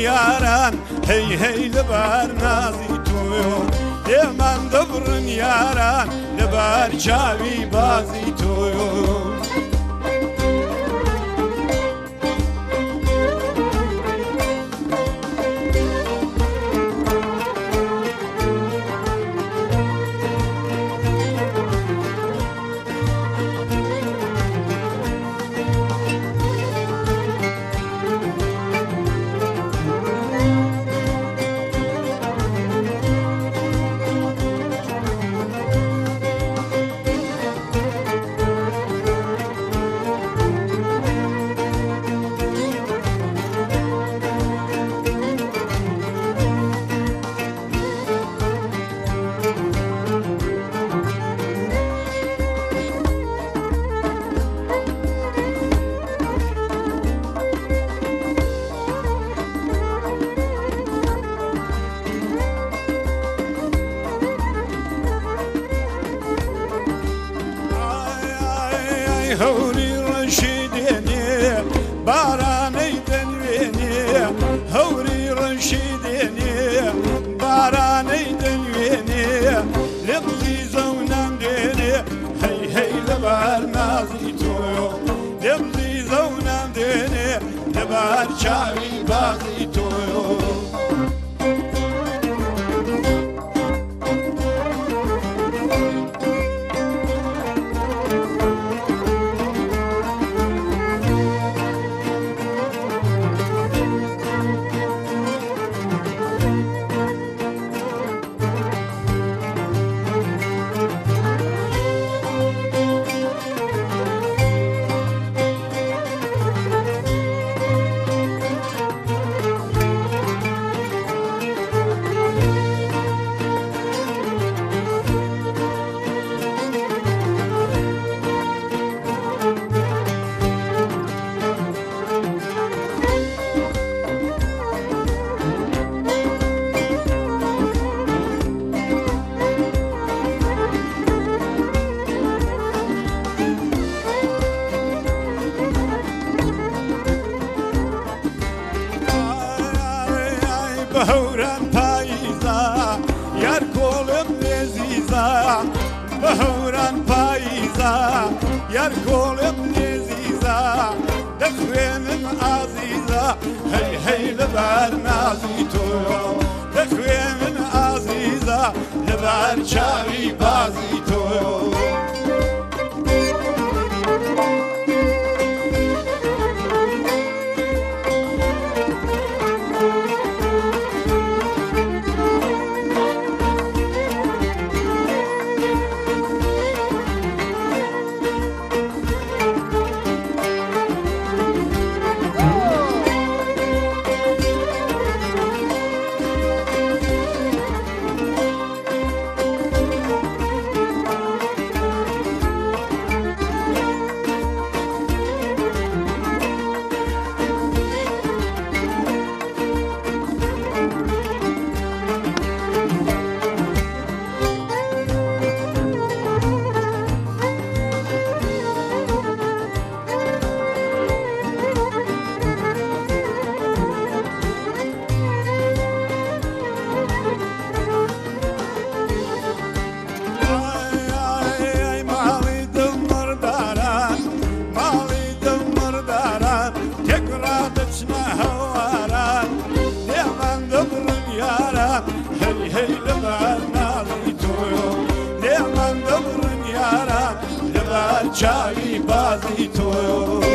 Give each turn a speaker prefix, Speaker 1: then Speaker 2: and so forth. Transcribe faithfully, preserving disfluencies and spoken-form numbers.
Speaker 1: yaran hey hey لبر نازی تویو لمن دبرن yaran لبر چاوی بازی تویو هوري رشيديني باراني دنويني هوري رشيديني باراني دنويني لبزي زونام ديني هي هي لبار نازي تويو لبزي زونام ديني لبار شاوي بازي تويو بهوران پاییزا یار کولم لذیذا بهوران پاییزا یار کولم لذیذا دخوینم عزیزا هی هی لبر نازی تویو دخوینم عزیزا لبر چاوی بازی تویو چاوی بازی تو